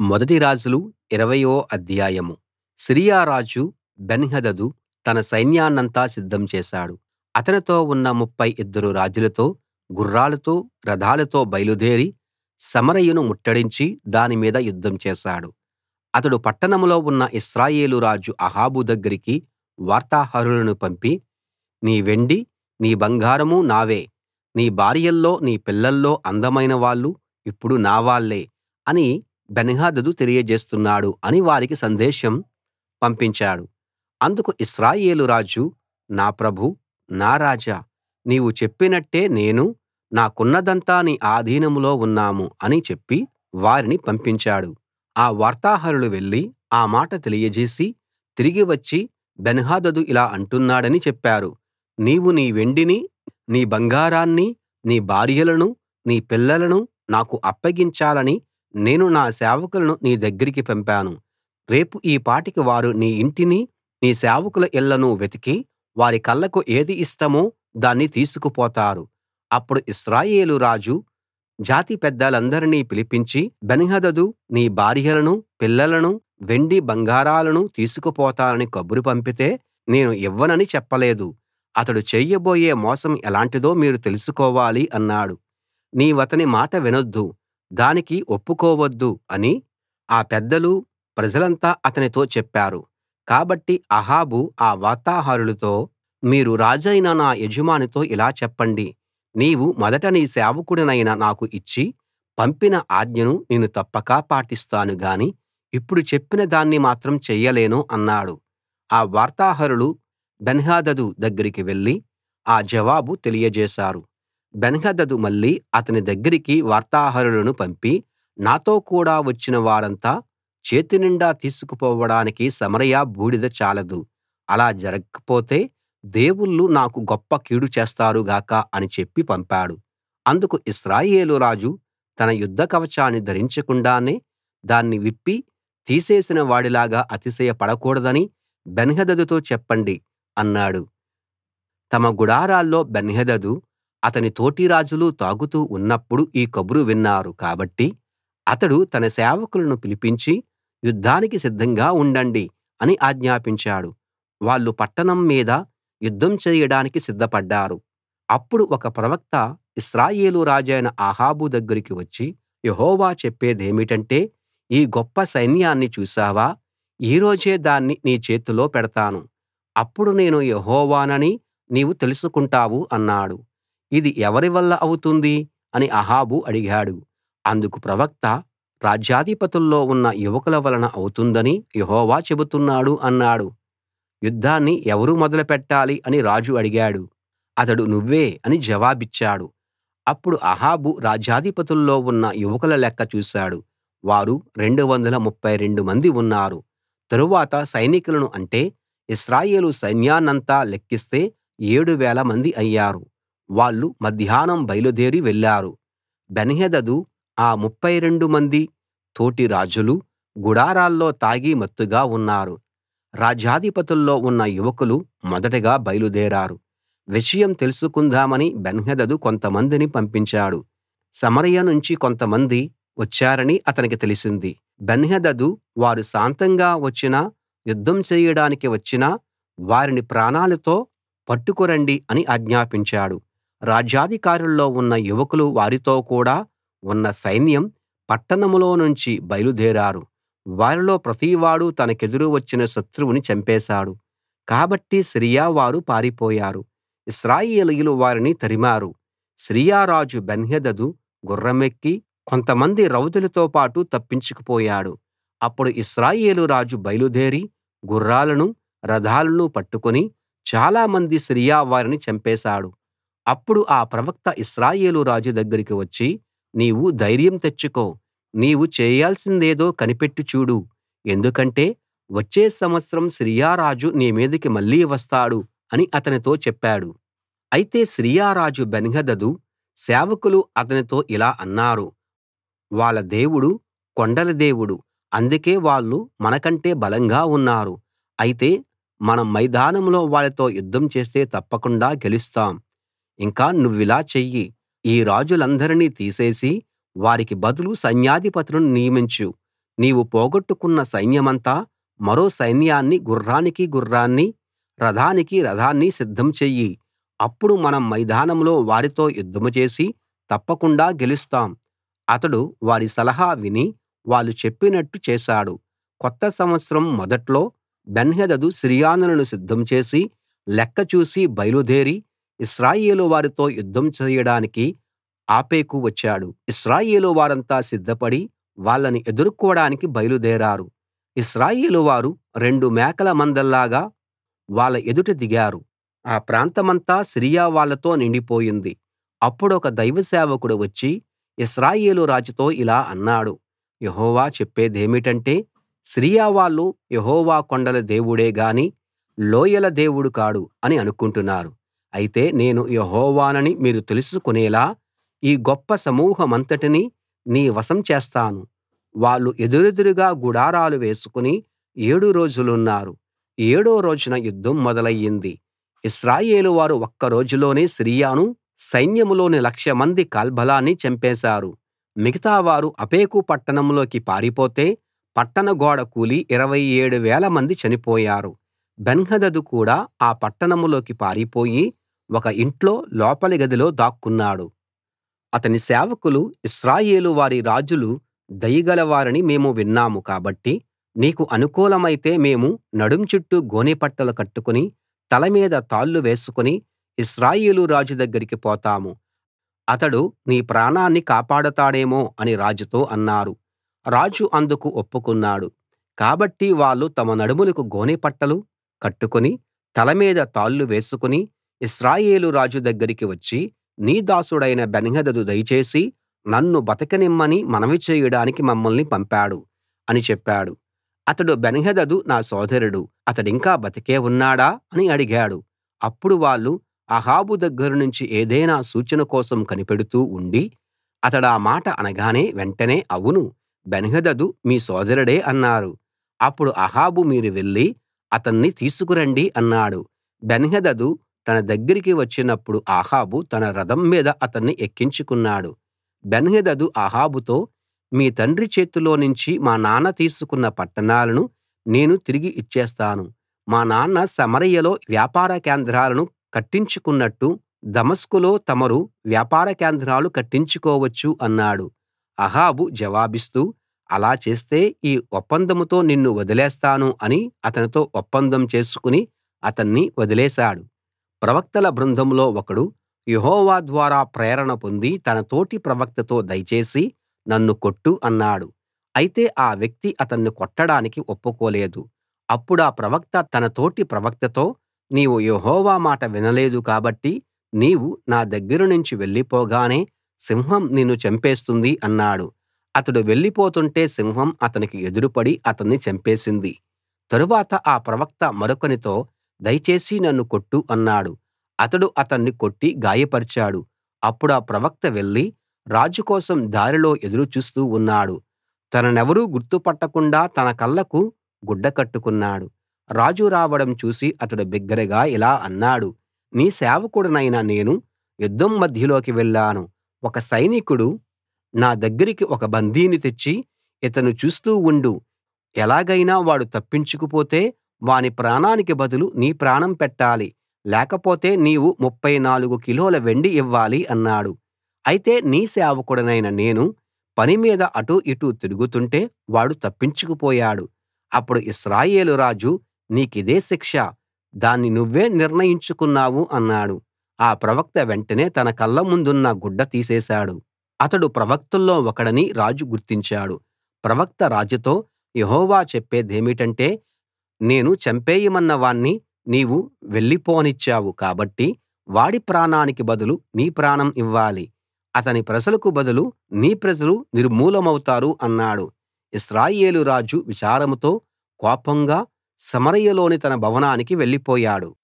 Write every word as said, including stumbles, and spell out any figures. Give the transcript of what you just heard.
మొదటి రాజులు ఇరవయో అధ్యాయం. సిరియా రాజు బెన్హదదు తన సైన్యాన్నంతా సిద్ధం చేశాడు. అతనితో ఉన్న ముప్ఫై ఇద్దరు రాజులతో గుర్రాలతో రథాలతో బయలుదేరి సమరయను ముట్టడించి దాని మీద యుద్ధం చేశాడు. అతడు పట్టణంలో ఉన్న ఇశ్రాయేలు రాజు అహాబు దగ్గరికి వార్తాహరులను పంపి, నీ వెండి నీ బంగారం నావే, నీ భార్యల్లో నీ పిల్లల్లో అందమైన వాళ్ళు ఇప్పుడు నా వాళ్ళే అని బెన్హదదు తెలియజేస్తున్నాడు అని వారికి సందేశం పంపించాడు. అందుకు ఇశ్రాయేలు రాజు, నా ప్రభూ నా రాజా, నీవు చెప్పినట్టే నేనూ నాకున్నదంతా నీ ఆధీనంలో ఉన్నాం అని చెప్పి వారిని పంపించాడు. ఆ వార్తాహరులు వెళ్లి ఆ మాట తెలియజేసి తిరిగి వచ్చి బెన్హదదు ఇలా అంటున్నాడని చెప్పారు. నీవు నీ వెండిని నీ బంగారాన్ని నీ భార్యలను నీ పిల్లలను నాకు అప్పగించాలని నేను నా సేవకులను నీ దగ్గరికి పంపాను. రేపు ఈ పాటికి వారు నీ ఇంటిని నీ సేవకుల ఇళ్ళను వెతికి వారి కళ్ళకు ఏది ఇష్టమో దాన్ని తీసుకుపోతారు. అప్పుడు ఇశ్రాయేలు రాజు జాతి పెద్దలందరినీ పిలిపించి, బెన్హదదు నీ భార్యలను పిల్లలను వెండి బంగారాలను తీసుకుపోతానని కబురు పంపితే నేను ఇవ్వనని చెప్పలేదు. అతడు చేయబోయే మోసం ఎలాంటిదో మీరు తెలుసుకోవాలి అన్నాడు. నీవతని మాట వినొద్దు, దానికి ఒప్పుకోవద్దు అని ఆ పెద్దలు ప్రజలంతా అతనితో చెప్పారు. కాబట్టి అహాబు ఆ వార్తాహరులతో, మీరు రాజైన నా యజమానితో ఇలా చెప్పండి, నీవు మొదట నీ సేవకుడినైన నాకు ఇచ్చి పంపిన ఆజ్ఞను నేను తప్పక పాటిస్తాను గాని ఇప్పుడు చెప్పిన దాన్ని మాత్రం చెయ్యలేను అన్నాడు. ఆ వార్తాహరులు బెన్హదదు దగ్గరికి వెళ్లి ఆ జవాబు తెలియజేశారు. బెన్హదదు మళ్ళీ అతని దగ్గరికి వార్తాహరులను పంపి, నాతో కూడా వచ్చిన వారంతా చేతినిండా తీసుకుపోవడానికి సమరయ బూడిద చాలదు. అలా జరక్కపోతే దేవుళ్ళు నాకు గొప్ప కీడు చేస్తారు గాక అని చెప్పి పంపాడు. అందుకు ఇశ్రాయేలు రాజు తన యుద్ధ కవచాన్ని ధరించకుండానే దాన్ని విప్పి తీసేసిన వాడిలాగా అతిశయపడకూడదని బెన్హదదుతో చెప్పండి అన్నాడు. తమ గుడారాల్లో బెన్హదదు అతని తోటి రాజులు తాగుతూ ఉన్నప్పుడు ఈ కబురు విన్నారు కాబట్టి అతడు తన సేవకులను పిలిపించి, యుద్ధానికి సిద్ధంగా ఉండండి అని ఆజ్ఞాపించాడు. వాళ్ళు పట్టణం మీద యుద్ధం చేయడానికి సిద్ధపడ్డారు. అప్పుడు ఒక ప్రవక్త ఇశ్రాయేలు రాజైన అహాబు దగ్గరికి వచ్చి, యెహోవా చెప్పేదేమిటంటే, ఈ గొప్ప సైన్యాన్ని చూశావా? ఈ రోజే దాన్ని నీ చేతిలో పెడతాను. అప్పుడు నేను యెహోవానని నీవు తెలుసుకుంటావు అన్నాడు. ఇది ఎవరి వల్ల అవుతుంది అని అహాబు అడిగాడు. అందుకు ప్రవక్త, రాజ్యాధిపతుల్లో ఉన్న యువకుల వలన అవుతుందని యెహోవా చెబుతున్నాడు అన్నాడు. యుద్ధాన్ని ఎవరు మొదలుపెట్టాలి అని రాజు అడిగాడు. అతడు నువ్వే అని జవాబిచ్చాడు. అప్పుడు అహాబు రాజ్యాధిపతుల్లో ఉన్న యువకుల లెక్క చూశాడు. వారు రెండు వందల ముప్ఫై రెండు మంది ఉన్నారు. తరువాత సైనికులను అంటే ఇశ్రాయేలు సైన్యాన్నంతా లెక్కిస్తే ఏడు వేల మంది అయ్యారు. వాళ్ళు మధ్యాహ్నం బయలుదేరి వెళ్లారు. బెన్హదదు ఆ ముప్ఫై రెండు మంది తోటి రాజులు గుడారాల్లో తాగి మత్తుగా ఉన్నారు. రాజ్యాధిపతుల్లో ఉన్న యువకులు మొదటగా బయలుదేరారు. విషయం తెలుసుకుందామని బెన్హదదు కొంతమందిని పంపించాడు. సమరయ నుంచి కొంతమంది వచ్చారని అతనికి తెలిసింది. బెన్హదదు వారు శాంతంగా వచ్చినా యుద్ధం చేయడానికి వచ్చినా వారిని ప్రాణాలతో పట్టుకురండి అని ఆజ్ఞాపించాడు. రాజ్యాధికారుల్లో ఉన్న యువకులు వారితో కూడా ఉన్న సైన్యం పట్టణంలో నుంచి బయలుదేరారు. వారిలో ప్రతివాడూ తనకెదురు వచ్చిన శత్రువుని చంపేశాడు. కాబట్టి సిరియా వారు పారిపోయారు. ఇశ్రాయేలీయులు వారిని తరిమారు. సిరియా రాజు బెన్హదదు గుర్రమెక్కి కొంతమంది రౌతులతో పాటు తప్పించుకుపోయాడు. అప్పుడు ఇశ్రాయేలు రాజు బయలుదేరి గుర్రాలను రథాలను పట్టుకుని చాలామంది సిరియా వారిని చంపేశాడు. అప్పుడు ఆ ప్రవక్త ఇశ్రాయేలు రాజు దగ్గరికి వచ్చి, నీవు ధైర్యం తెచ్చుకో, నీవు చేయాల్సిందేదో కనిపెట్టి చూడు, ఎందుకంటే వచ్చే సంవత్సరం సిరియా రాజు నీ మీదికి మళ్ళీ వస్తాడు అని అతనితో చెప్పాడు. అయితే సిరియా రాజు బెన్హదదు సేవకులు అతనితో ఇలా అన్నారు, వాళ్ళ దేవుడు కొండల దేవుడు, అందుకే వాళ్ళు మనకంటే బలంగా ఉన్నారు. అయితే మనం మైదానంలో వాళ్ళతో యుద్ధం చేస్తే తప్పకుండా గెలుస్తాం. ఇంకా నువ్విలా చెయ్యి, ఈ రాజులందరినీ తీసేసి వారికి బదులు సైన్యాధిపతులను నియమించు. నీవు పోగొట్టుకున్న సైన్యమంతా మరో సైన్యాన్ని గుర్రానికి గుర్రాన్ని రథానికి రథాన్ని సిద్ధం చెయ్యి అప్పుడు మనం మైదానంలో వారితో యుద్ధం చేసి తప్పకుండా గెలుస్తాం అతడు వారి సలహా విని వాళ్ళు చెప్పినట్టు చేశాడు కొత్త సంవత్సరం మొదట్లో బెన్హదదు సిరియనులను సిద్ధం చేసి లెక్క చూసి బయలుదేరి ఇశ్రాయేలు వారితో యుద్ధం చేయడానికి ఆఫెకు వచ్చాడు ఇశ్రాయేలు వారంతా సిద్ధపడి వాళ్ళని ఎదుర్కోడానికి బయలుదేరారు ఇశ్రాయేలు వారు రెండు మేకల మందల్లాగా వాళ్ళ ఎదుట దిగారు ఆ ప్రాంతమంతా సిరియా వాళ్ళతో నిండిపోయింది అప్పుడొక దైవ సేవకుడు వచ్చి ఇశ్రాయేలు రాజుతో ఇలా అన్నాడు యెహోవా చెప్పేదేమిటంటే సిరియా వాళ్ళు యెహోవా కొండల దేవుడే గాని లోయల దేవుడు కాడు అని అనుకుంటున్నారు అయితే నేను యెహోవానని మీరు తెలుసుకునేలా ఈ గొప్ప సమూహమంతటినీ నీ వశం చేస్తాను వాళ్ళు ఎదురెదురుగా గుడారాలు వేసుకుని ఏడు రోజులున్నారు ఏడో రోజున యుద్ధం మొదలయ్యింది ఇశ్రాయేలు వారు ఒక్క రోజులోనే సిరియాను సైన్యంలోని లక్ష మంది కాల్బలాన్ని చంపేశారు మిగతావారు అఫెకు పట్టణంలోకి పారిపోతే పట్టణ గోడ కూలి ఇరవై ఏడు వేల మంది చనిపోయారు బెన్హదదు కూడా ఆ పట్టణంలోకి పారిపోయి ఒక ఇంట్లో లోపలి గదిలో దాక్కున్నాడు అతని సేవకులు ఇశ్రాయేలు వారి రాజులు దయగలవారని మేము విన్నాము కాబట్టి నీకు అనుకూలమైతే మేము నడుం చుట్టూ గోనెపట్టలు కట్టుకుని తల మీద తాళ్ళు వేసుకుని ఇశ్రాయేలు రాజు దగ్గరికి పోతాము అతడు నీ ప్రాణాన్ని కాపాడతాడేమో అని రాజుతో అన్నారు రాజు అందుకు ఒప్పుకున్నాడు కాబట్టి వాళ్ళు తమ నడుములకు గోనెపట్టలు కట్టుకుని తల మీద తాళ్ళు వేసుకుని ఇశ్రాయేలు రాజు దగ్గరికి వచ్చి నీ దాసుడైన బెన్హదదు దయచేసి నన్ను బతకనిమ్మని మనవి చేయడానికి మమ్మల్ని పంపాడు అని చెప్పాడు అతడు బెన్హదదు నా సోదరుడు అతడింకా బతికే ఉన్నాడా అని అడిగాడు అప్పుడు వాళ్ళు అహాబు దగ్గరనుంచి ఏదైనా సూచన కోసం కనిపెడుతూ ఉండి అతడా మాట అనగానే వెంటనే అవును బెన్హదదు మీ సోదరుడే అన్నారు అప్పుడు అహాబు మీరు వెళ్లి అతన్ని తీసుకురండి అన్నాడు బెన్హదదు తన దగ్గరికి వచ్చినప్పుడు అహాబు తన రథం మీద అతన్ని ఎక్కించుకున్నాడు బెన్హదదు అహాబుతో మీ తండ్రి చేతిలోనుంచి మా నాన్న తీసుకున్న పట్టణాలను నేను తిరిగి ఇచ్చేస్తాను మా నాన్న సమరయలో వ్యాపార కేంద్రాలను కట్టించుకున్నట్టు దమస్కులో తమరు వ్యాపార కేంద్రాలు కట్టించుకోవచ్చు అన్నాడు అహాబు జవాబిస్తూ అలా చేస్తే ఈ ఒప్పందంతో నిన్ను వదిలేస్తాను అని అతనితో ఒప్పందం చేసుకుని అతన్ని వదిలేశాడు ప్రవక్తల బృందంలో ఒకడు యెహోవా ద్వారా ప్రేరణ పొంది తన తోటి ప్రవక్తతో దయచేసి నన్ను కొట్టు అన్నాడు అయితే ఆ వ్యక్తి అతన్ని కొట్టడానికి ఒప్పుకోలేదు అప్పుడా ప్రవక్త తన తోటి ప్రవక్తతో నీవు యెహోవా మాట వినలేదు కాబట్టి నీవు నా దగ్గరనుంచి వెళ్ళిపోగానే సింహం నిన్ను చంపేస్తుంది అన్నాడు అతడు వెళ్ళిపోతుంటే సింహం అతనికి ఎదురుపడి అతన్ని చంపేసింది తరువాత ఆ ప్రవక్త మరొకనితో దయచేసి నన్ను కొట్టు అన్నాడు అతడు అతన్ని కొట్టి గాయపరిచాడు అప్పుడా ప్రవక్త వెళ్లి రాజు కోసం దారిలో ఎదురు చూస్తూ ఉన్నాడు తననెవరూ గుర్తుపట్టకుండా తన కళ్ళకు గుడ్డ కట్టుకున్నాడు రాజు రావడం చూసి అతడు బిగ్గరగా ఇలా అన్నాడు నీ సేవకుడనైన నేను యుద్ధం మధ్యలోకి వెళ్ళాను ఒక సైనికుడు నా దగ్గరికి ఒక బందీని తెచ్చి ఇతన్ని చూస్తూ ఉండు ఎలాగైనా వాడు తప్పించుకుపోతే వాని ప్రాణానికి బదులు నీ ప్రాణం పెట్టాలి లేకపోతే నీవు ముప్ఫై నాలుగు కిలోల వెండి ఇవ్వాలి అన్నాడు అయితే నీ సేవకుడనైన నేను పని మీద అటూ ఇటూ తిరుగుతుంటే వాడు తప్పించుకుపోయాడు అప్పుడు ఇశ్రాయేలు రాజు నీకిదే శిక్ష దాన్ని నువ్వే నిర్ణయించుకున్నావు అన్నాడు ఆ ప్రవక్త వెంటనే తన కళ్ళ ముందున్న గుడ్డ తీసేశాడు అతడు ప్రవక్తల్లో ఒకడని రాజు గుర్తించాడు ప్రవక్త రాజుతో యెహోవా చెప్పేదేమిటంటే నేను చంపేయమన్న వాణ్ణి నీవు వెళ్ళిపోనిచ్చావు కాబట్టి వాడి ప్రాణానికి బదులు నీ ప్రాణం ఇవ్వాలి అతని ప్రజలకు బదులు నీ ప్రజలు నిర్మూలమవుతారు అన్నాడు ఇశ్రాయేలు రాజు విచారంతో కోపంగా సమరయలోని తన భవనానికి వెళ్ళిపోయాడు